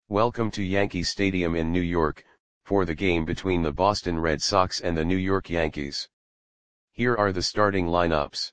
Welcome to Yankee Stadium in New York, for the game between the Boston Red Sox and the New York Yankees. Here are the starting lineups.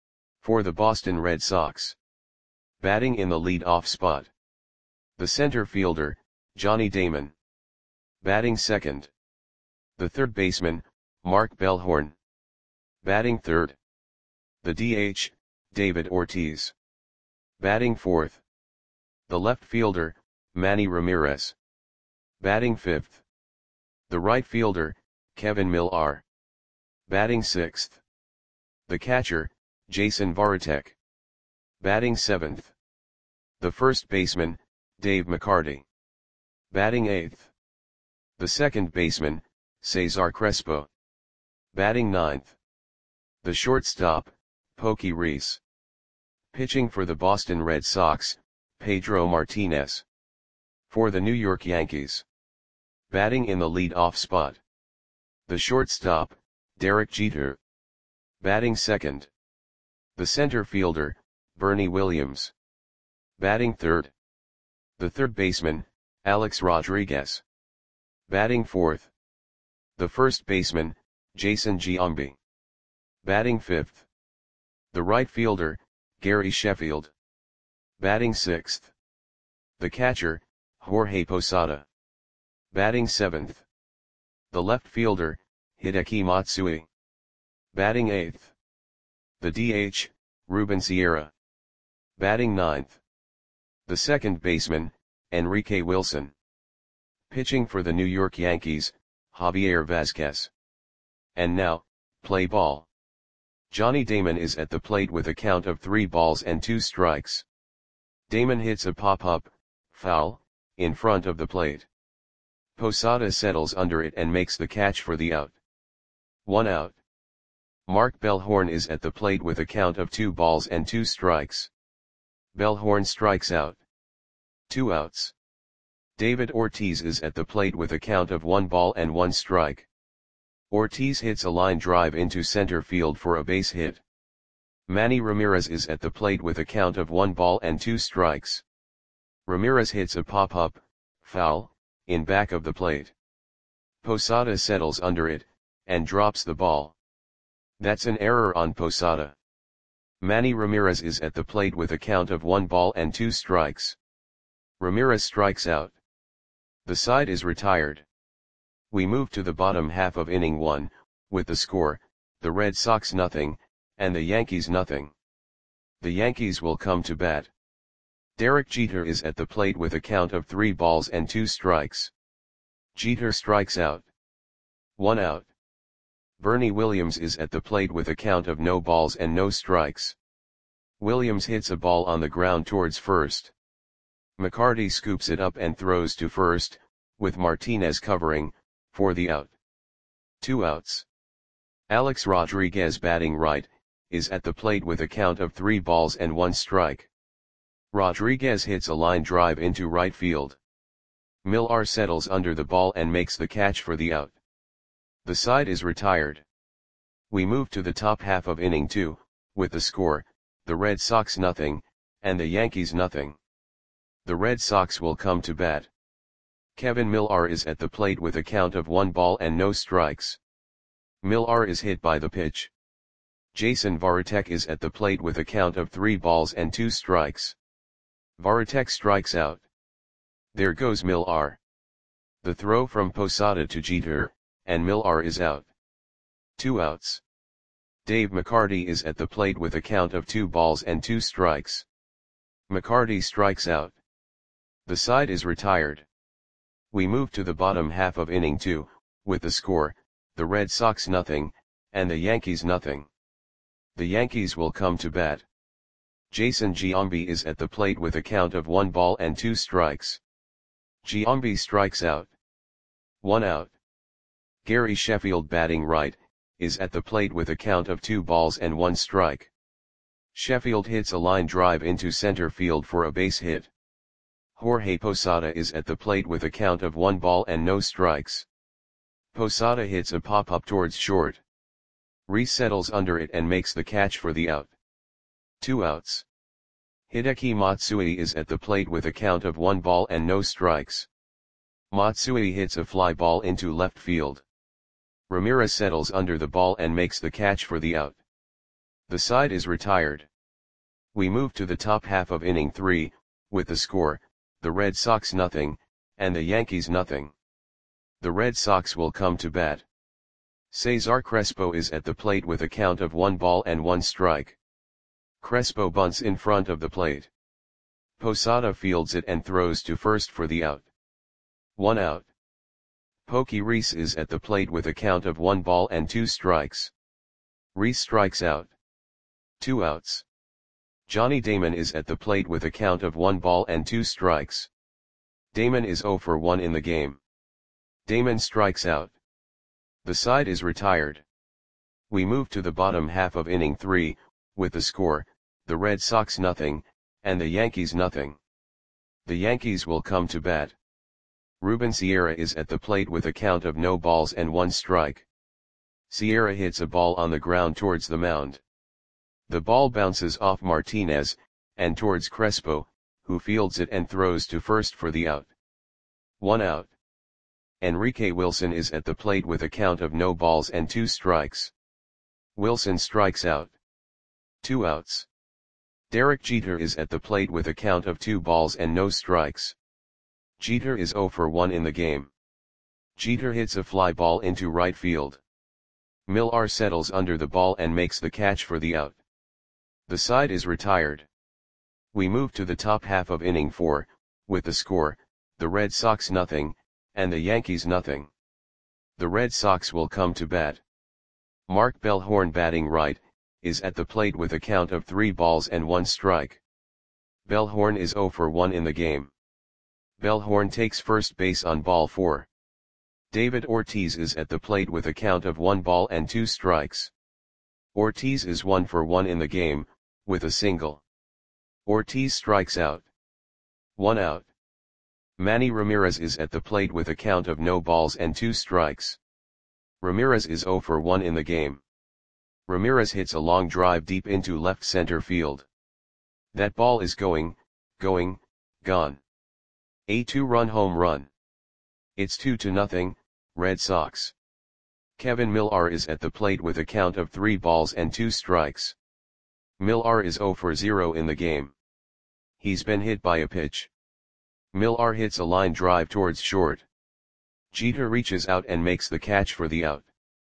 For the Boston Red Sox. Batting in the lead-off spot. The center fielder, Johnny Damon. Batting second. The third baseman, Mark Bellhorn. Batting third. The DH, David Ortiz. Batting fourth. The left fielder, Manny Ramirez. Batting fifth. The right fielder, Kevin Millar. Batting sixth. The catcher, Jason Varitek. Batting seventh. The first baseman, Dave McCarty. Batting eighth. The second baseman, Cesar Crespo. Batting ninth. The shortstop, Pokey Reese. Pitching for the Boston Red Sox, Pedro Martinez. For the New York Yankees. Batting in the lead-off spot. The shortstop, Derek Jeter. Batting second. The center fielder, Bernie Williams. Batting third. The third baseman, Alex Rodriguez. Batting fourth. The first baseman, Jason Giambi. Batting fifth. The right fielder, Gary Sheffield. Batting sixth. The catcher, Jorge Posada. Batting seventh. The left fielder, Hideki Matsui. Batting eighth. The DH, Ruben Sierra. Batting ninth. The second baseman, Enrique Wilson. Pitching for the New York Yankees, Javier Vazquez. And now, play ball. Johnny Damon is at the plate with a count of 3 balls and 2 strikes. Damon hits a pop-up, foul, in front of the plate. Posada settles under it and makes the catch for the out. 1 out. Mark Bellhorn is at the plate with a count of 2 balls and 2 strikes. Bellhorn strikes out. 2 outs. David Ortiz is at the plate with a count of 1 ball and 1 strike. Ortiz hits a line drive into center field for a base hit. Manny Ramirez is at the plate with a count of 1 ball and 2 strikes. Ramirez hits a pop-up, foul, in back of the plate. Posada settles under it, and drops the ball. That's an error on Posada. Manny Ramirez is at the plate with a count of 1 ball and 2 strikes. Ramirez strikes out. The side is retired. We move to the bottom half of inning 1, with the score, the Red Sox nothing, and the Yankees nothing. The Yankees will come to bat. Derek Jeter is at the plate with a count of 3 balls and 2 strikes. Jeter strikes out. 1 out. Bernie Williams is at the plate with a count of no balls and no strikes. Williams hits a ball on the ground towards first. McCarty scoops it up and throws to first, with Martinez covering, for the out. 2 outs. Alex Rodriguez batting right, is at the plate with a count of 3 balls and 1 strike. Rodriguez hits a line drive into right field. Millar settles under the ball and makes the catch for the out. The side is retired. We move to the top half of inning 2, with the score, the Red Sox nothing, and the Yankees nothing. The Red Sox will come to bat. Kevin Millar is at the plate with a count of 1 ball and no strikes. Millar is hit by the pitch. Jason Varitek is at the plate with a count of 3 balls and 2 strikes. Varitek strikes out. There goes Millar. The throw from Posada to Jeter, and Millar is out. 2 outs. Dave McCarty is at the plate with a count of 2 balls and 2 strikes. McCarty strikes out. The side is retired. We move to the bottom half of inning 2, with the score, the Red Sox nothing, and the Yankees nothing. The Yankees will come to bat. Jason Giambi is at the plate with a count of 1 ball and 2 strikes. Giambi strikes out. 1 out. Gary Sheffield batting right, is at the plate with a count of 2 balls and 1 strike. Sheffield hits a line drive into center field for a base hit. Jorge Posada is at the plate with a count of 1 ball and no strikes. Posada hits a pop-up towards short. Reese settles under it and makes the catch for the out. 2 outs. Hideki Matsui is at the plate with a count of 1 ball and no strikes. Matsui hits a fly ball into left field. Ramirez settles under the ball and makes the catch for the out. The side is retired. We move to the top half of inning 3, with the score, the Red Sox nothing, and the Yankees nothing. The Red Sox will come to bat. Cesar Crespo is at the plate with a count of 1 ball and 1 strike. Crespo bunts in front of the plate. Posada fields it and throws to first for the out. 1 out. Pokey Reese is at the plate with a count of 1 ball and 2 strikes. Reese strikes out. 2 outs. Johnny Damon is at the plate with a count of 1 ball and 2 strikes. Damon is 0 for 1 in the game. Damon strikes out. The side is retired. We move to the bottom half of inning 3, with the score, the Red Sox nothing, and the Yankees nothing. The Yankees will come to bat. Ruben Sierra is at the plate with a count of no balls and 1 strike. Sierra hits a ball on the ground towards the mound. The ball bounces off Martinez, and towards Crespo, who fields it and throws to first for the out. 1 out. Enrique Wilson is at the plate with a count of no balls and 2 strikes. Wilson strikes out. 2 outs. Derek Jeter is at the plate with a count of 2 balls and no strikes. Jeter is 0 for 1 in the game. Jeter hits a fly ball into right field. Millar settles under the ball and makes the catch for the out. The side is retired. We move to the top half of inning 4, with the score, the Red Sox nothing, and the Yankees nothing. The Red Sox will come to bat. Mark Bellhorn, batting right, is at the plate with a count of 3 balls and 1 strike. Bellhorn is 0 for 1 in the game. Bellhorn takes first base on ball 4. David Ortiz is at the plate with a count of 1 ball and 2 strikes. Ortiz is 1 for 1 in the game, with a single. Ortiz strikes out. 1 out. Manny Ramirez is at the plate with a count of no balls and 2 strikes. Ramirez is 0 for 1 in the game. Ramirez hits a long drive deep into left center field. That ball is gone. A 2-run home run. It's 2-0, Red Sox. Kevin Millar is at the plate with a count of 3 balls and 2 strikes. Millar is 0 for 0 in the game. He's been hit by a pitch. Millar hits a line drive towards short. Jeter reaches out and makes the catch for the out.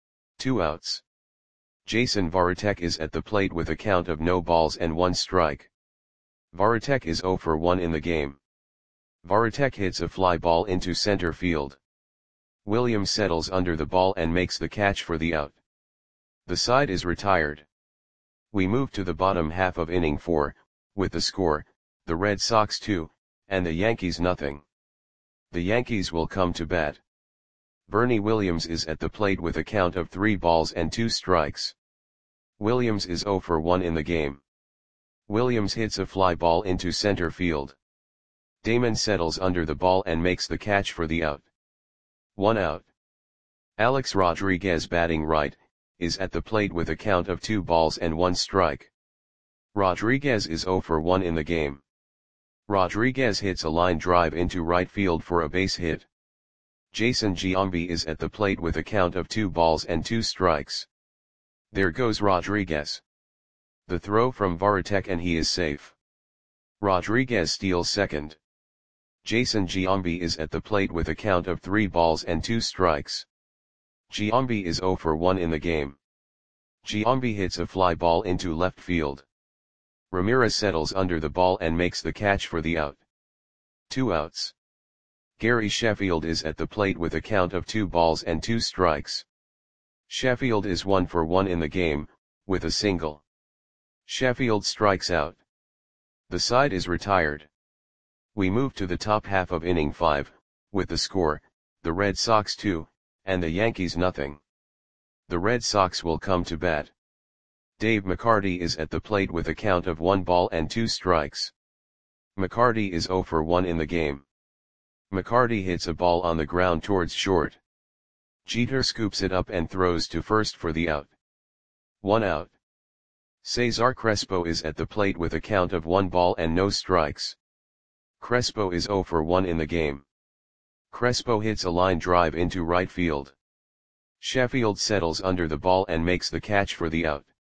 2 outs. Jason Varitek is at the plate with a count of no balls and 1 strike. Varitek is 0 for 1 in the game. Varitek hits a fly ball into center field. Williams settles under the ball and makes the catch for the out. The side is retired. We move to the bottom half of inning 4, with the score, the Red Sox 2, and the Yankees nothing. The Yankees will come to bat. Bernie Williams is at the plate with a count of 3 balls and 2 strikes. Williams is 0 for 1 in the game. Williams hits a fly ball into center field. Damon settles under the ball and makes the catch for the out. 1 out. Alex Rodriguez, batting right, is at the plate with a count of 2 balls and 1 strike. Rodriguez is 0 for 1 in the game. Rodriguez hits a line drive into right field for a base hit. Jason Giambi is at the plate with a count of 2 balls and 2 strikes. There goes Rodriguez. The throw from Varitek and he is safe. Rodriguez steals second. Jason Giambi is at the plate with a count of 3 balls and 2 strikes. Giambi is 0 for 1 in the game. Giambi hits a fly ball into left field. Ramirez settles under the ball and makes the catch for the out. 2 outs. Gary Sheffield is at the plate with a count of 2 balls and 2 strikes. Sheffield is 1 for 1 in the game, with a single. Sheffield strikes out. The side is retired. We move to the top half of inning 5, with the score, the Red Sox 2, and the Yankees nothing. The Red Sox will come to bat. Dave McCarty is at the plate with a count of 1 ball and 2 strikes. McCarty is 0 for 1 in the game. McCarty hits a ball on the ground towards short. Jeter scoops it up and throws to first for the out. 1 out. Cesar Crespo is at the plate with a count of 1 ball and no strikes. Crespo is 0 for 1 in the game. Crespo hits a line drive into right field. Sheffield settles under the ball and makes the catch for the out.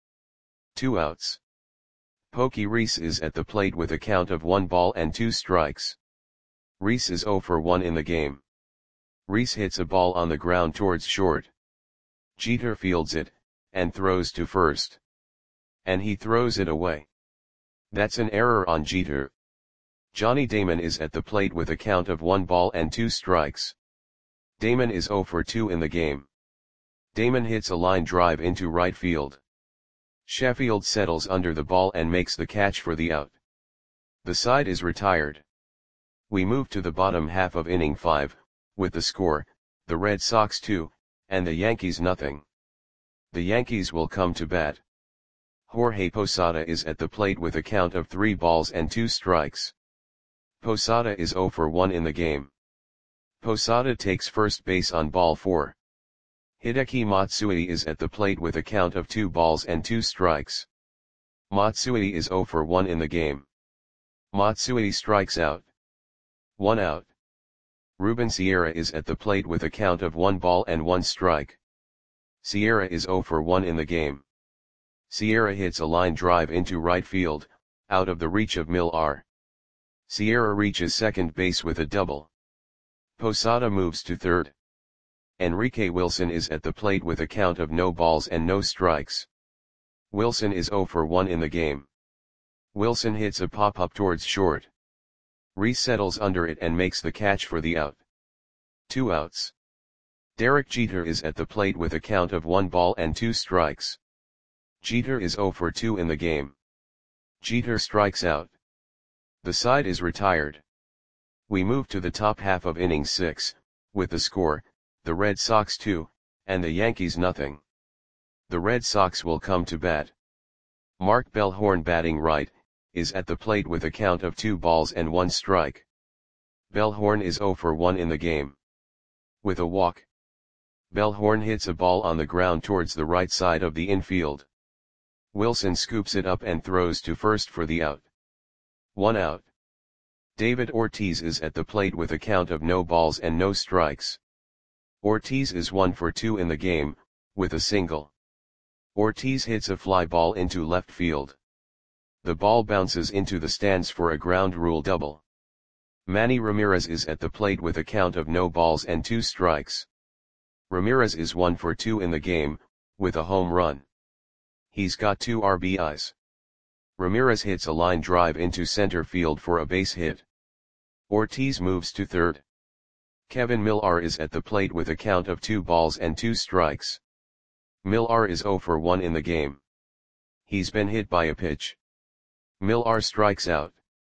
2 outs. Pokey Reese is at the plate with a count of 1 ball and 2 strikes. Reese is 0 for 1 in the game. Reese hits a ball on the ground towards short. Jeter fields it, and throws to first. And he throws it away. That's an error on Jeter. Johnny Damon is at the plate with a count of 1 ball and 2 strikes. Damon is 0 for 2 in the game. Damon hits a line drive into right field. Sheffield settles under the ball and makes the catch for the out. The side is retired. We move to the bottom half of inning 5, with the score, the Red Sox 2, and the Yankees nothing. The Yankees will come to bat. Jorge Posada is at the plate with a count of 3 balls and 2 strikes. Posada is 0 for 1 in the game. Posada takes first base on ball 4. Hideki Matsui is at the plate with a count of 2 balls and 2 strikes. Matsui is 0 for 1 in the game. Matsui strikes out. 1 out. Ruben Sierra is at the plate with a count of 1 ball and 1 strike. Sierra is 0 for 1 in the game. Sierra hits a line drive into right field, out of the reach of Millar. Sierra reaches second base with a double. Posada moves to third. Enrique Wilson is at the plate with a count of no balls and no strikes. Wilson is 0 for 1 in the game. Wilson hits a pop-up towards short. Reese settles under it and makes the catch for the out. 2 outs. Derek Jeter is at the plate with a count of 1 ball and 2 strikes. Jeter is 0 for 2 in the game. Jeter strikes out. The side is retired. We move to the top half of inning 6, with the score, the Red Sox 2, and the Yankees nothing. The Red Sox will come to bat. Mark Bellhorn, batting right, is at the plate with a count of 2 balls and 1 strike. Bellhorn is 0 for 1 in the game. With a walk. Bellhorn hits a ball on the ground towards the right side of the infield. Wilson scoops it up and throws to first for the out. 1 out. David Ortiz is at the plate with a count of no balls and no strikes. Ortiz is 1 for 2 in the game, with a single. Ortiz hits a fly ball into left field. The ball bounces into the stands for a ground rule double. Manny Ramirez is at the plate with a count of no balls and 2 strikes. Ramirez is 1 for 2 in the game, with a home run. He's got 2 RBIs. Ramirez hits a line drive into center field for a base hit. Ortiz moves to third. Kevin Millar is at the plate with a count of 2 balls and 2 strikes. Millar is 0 for 1 in the game. He's been hit by a pitch. Millar strikes out.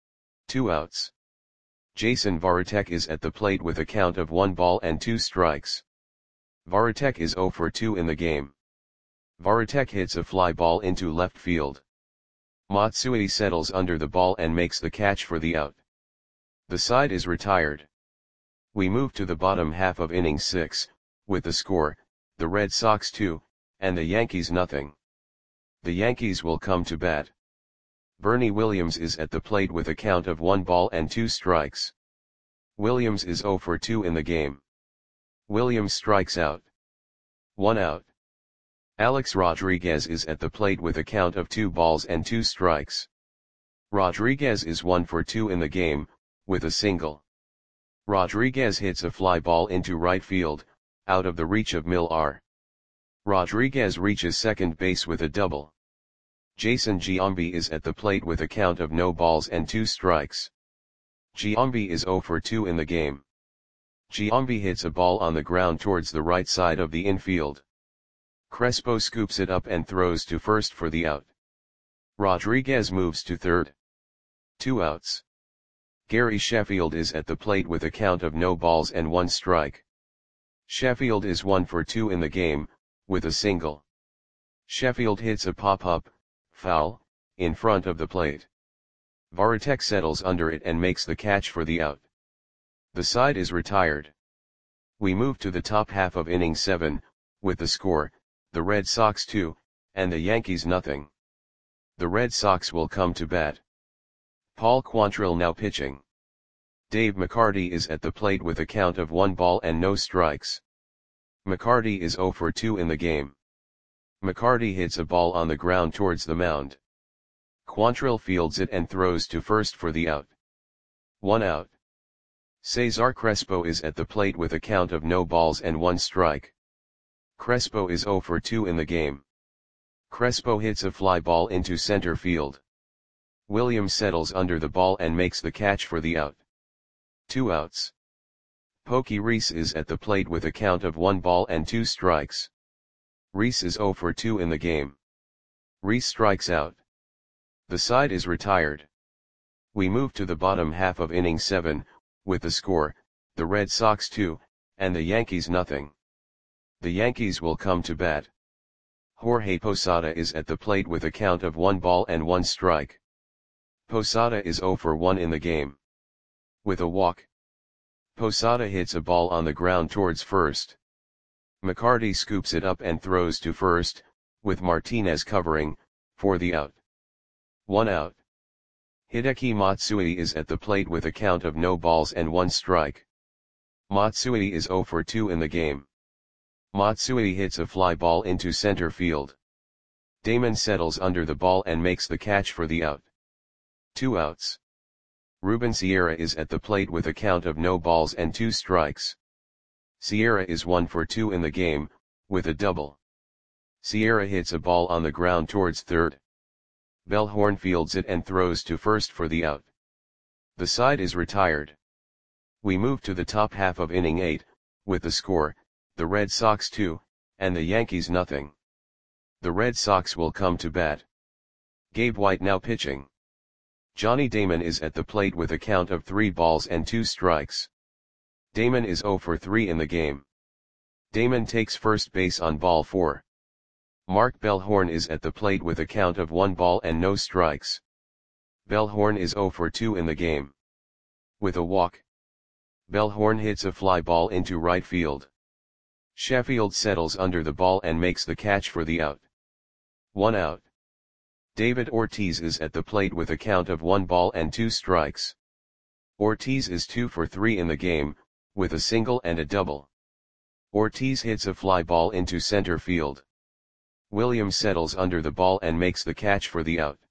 2 outs. Jason Varitek is at the plate with a count of 1 ball and 2 strikes. Varitek is 0 for 2 in the game. Varitek hits a fly ball into left field. Matsui settles under the ball and makes the catch for the out. The side is retired. We move to the bottom half of inning 6, with the score, the Red Sox 2, and the Yankees nothing. The Yankees will come to bat. Bernie Williams is at the plate with a count of 1 ball and 2 strikes. Williams is 0 for 2 in the game. Williams strikes out. 1 out. Alex Rodriguez is at the plate with a count of 2 balls and 2 strikes. Rodriguez is 1 for 2 in the game, with a single. Rodriguez hits a fly ball into right field, out of the reach of Millar. Rodriguez reaches second base with a double. Jason Giambi is at the plate with a count of no balls and 2 strikes. Giambi is 0 for 2 in the game. Giambi hits a ball on the ground towards the right side of the infield. Crespo scoops it up and throws to first for the out. Rodriguez moves to third. 2 outs. Gary Sheffield is at the plate with a count of no balls and 1 strike. Sheffield is 1 for 2 in the game, with a single. Sheffield hits a pop-up, foul, in front of the plate. Varitek settles under it and makes the catch for the out. The side is retired. We move to the top half of inning 7, with the score, the Red Sox 2, and the Yankees nothing. The Red Sox will come to bat. Paul Quantrill now pitching. Dave McCarty is at the plate with a count of 1 ball and no strikes. McCarty is 0 for 2 in the game. McCarty hits a ball on the ground towards the mound. Quantrill fields it and throws to first for the out. 1 out. Cesar Crespo is at the plate with a count of no balls and 1 strike. Crespo is 0 for 2 in the game. Crespo hits a fly ball into center field. Williams settles under the ball and makes the catch for the out. 2 outs. Pokey Reese is at the plate with a count of 1 ball and 2 strikes. Reese is 0 for 2 in the game. Reese strikes out. The side is retired. We move to the bottom half of inning 7, with the score, the Red Sox 2, and the Yankees nothing. The Yankees will come to bat. Jorge Posada is at the plate with a count of 1 ball and 1 strike. Posada is 0 for 1 in the game. With a walk. Posada hits a ball on the ground towards first. McCarty scoops it up and throws to first, with Martinez covering, for the out. 1 out. Hideki Matsui is at the plate with a count of no balls and 1 strike. Matsui is 0 for 2 in the game. Matsui hits a fly ball into center field. Damon settles under the ball and makes the catch for the out. 2 outs. Ruben Sierra is at the plate with a count of no balls and 2 strikes. Sierra is 1 for 2 in the game, with a double. Sierra hits a ball on the ground towards third. Bellhorn fields it and throws to first for the out. The side is retired. We move to the top half of inning 8, with the score, the Red Sox 2, and the Yankees nothing. The Red Sox will come to bat. Gabe White now pitching. Johnny Damon is at the plate with a count of 3 balls and 2 strikes. Damon is 0 for 3 in the game. Damon takes first base on ball 4. Mark Bellhorn is at the plate with a count of 1 ball and no strikes. Bellhorn is 0 for 2 in the game. With a walk. Bellhorn hits a fly ball into right field. Sheffield settles under the ball and makes the catch for the out. 1 out. David Ortiz is at the plate with a count of 1 ball and 2 strikes. Ortiz is 2 for 3 in the game, with a single and a double. Ortiz hits a fly ball into center field. Williams settles under the ball and makes the catch for the out.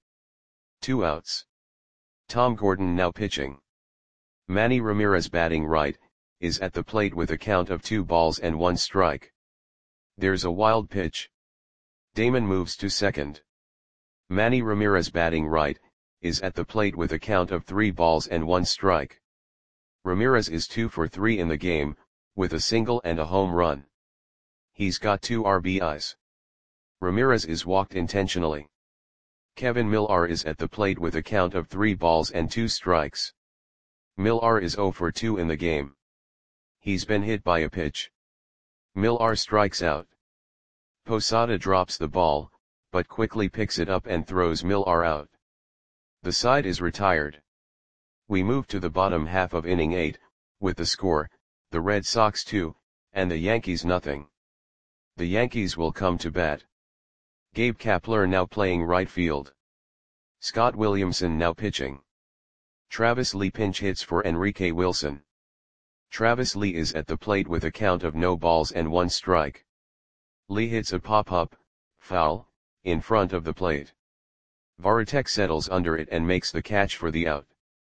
2 outs. Tom Gordon now pitching. Manny Ramirez batting right, is at the plate with a count of 2 balls and 1 strike. There's a wild pitch. Damon moves to second. Manny Ramirez batting right, is at the plate with a count of 3 balls and 1 strike. Ramirez is 2 for 3 in the game, with a single and a home run. He's got 2 RBIs. Ramirez is walked intentionally. Kevin Millar is at the plate with a count of 3 balls and 2 strikes. Millar is 0 for 2 in the game. He's been hit by a pitch. Millar strikes out. Posada drops the ball, but quickly picks it up and throws Millar out. The side is retired. We move to the bottom half of inning 8, with the score, the Red Sox 2, and the Yankees nothing. The Yankees will come to bat. Gabe Kapler now playing right field. Scott Williamson now pitching. Travis Lee pinch hits for Enrique Wilson. Travis Lee is at the plate with a count of no balls and 1 strike. Lee hits a pop-up, foul, in front of the plate. Varitek settles under it and makes the catch for the out.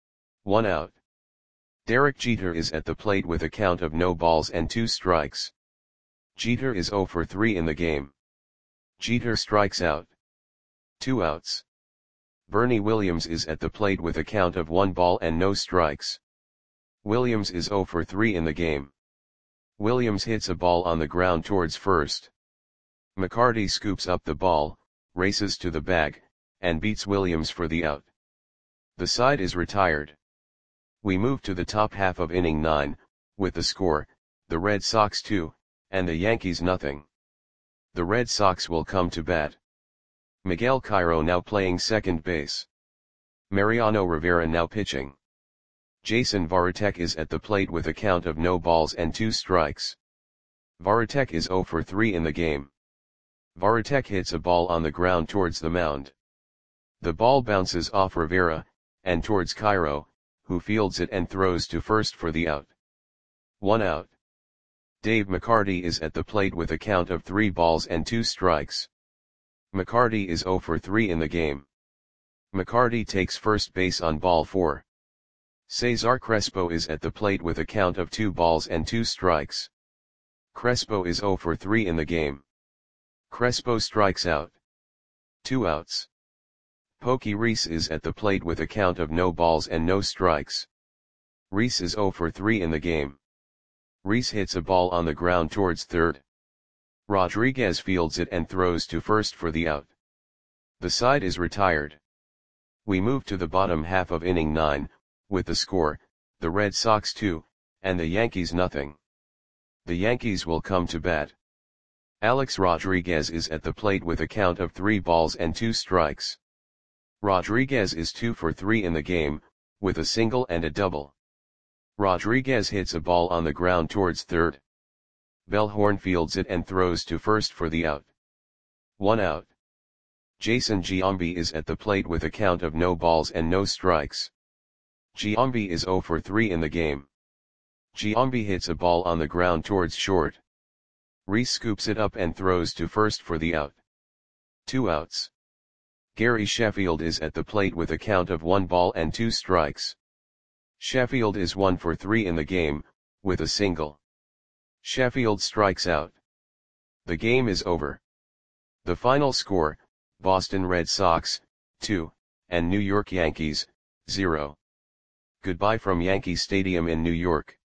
1 out. Derek Jeter is at the plate with a count of no balls and 2 strikes. Jeter is 0 for 3 in the game. Jeter strikes out. 2 outs. Bernie Williams is at the plate with a count of 1 ball and no strikes. Williams is 0 for 3 in the game. Williams hits a ball on the ground towards first. McCarty scoops up the ball, races to the bag, and beats Williams for the out. The side is retired. We move to the top half of inning 9, with the score, the Red Sox 2, and the Yankees nothing. The Red Sox will come to bat. Miguel Cairo now playing second base. Mariano Rivera now pitching. Jason Varitek is at the plate with a count of no balls and 2 strikes. Varitek is 0 for 3 in the game. Varitek hits a ball on the ground towards the mound. The ball bounces off Rivera, and towards Cairo, who fields it and throws to first for the out. 1 out. Dave McCarty is at the plate with a count of 3 balls and 2 strikes. McCarty is 0 for 3 in the game. McCarty takes first base on ball 4. Cesar Crespo is at the plate with a count of 2 balls and 2 strikes. Crespo is 0 for 3 in the game. Crespo strikes out. 2 outs. Pokey Reese is at the plate with a count of no balls and no strikes. Reese is 0 for 3 in the game. Reese hits a ball on the ground towards third. Rodriguez fields it and throws to first for the out. The side is retired. We move to the bottom half of inning 9, with the score, the Red Sox 2, and the Yankees nothing. The Yankees will come to bat. Alex Rodriguez is at the plate with a count of 3 balls and 2 strikes. Rodriguez is 2 for 3 in the game, with a single and a double. Rodriguez hits a ball on the ground towards third. Bellhorn fields it and throws to first for the out. 1 out. Jason Giambi is at the plate with a count of no balls and no strikes. Giambi is 0 for 3 in the game. Giambi hits a ball on the ground towards short. Reese scoops it up and throws to first for the out. 2 outs. Gary Sheffield is at the plate with a count of 1 ball and 2 strikes. Sheffield is 1 for 3 in the game, with a single. Sheffield strikes out. The game is over. The final score, Boston Red Sox, 2, and New York Yankees, 0. Goodbye from Yankee Stadium in New York.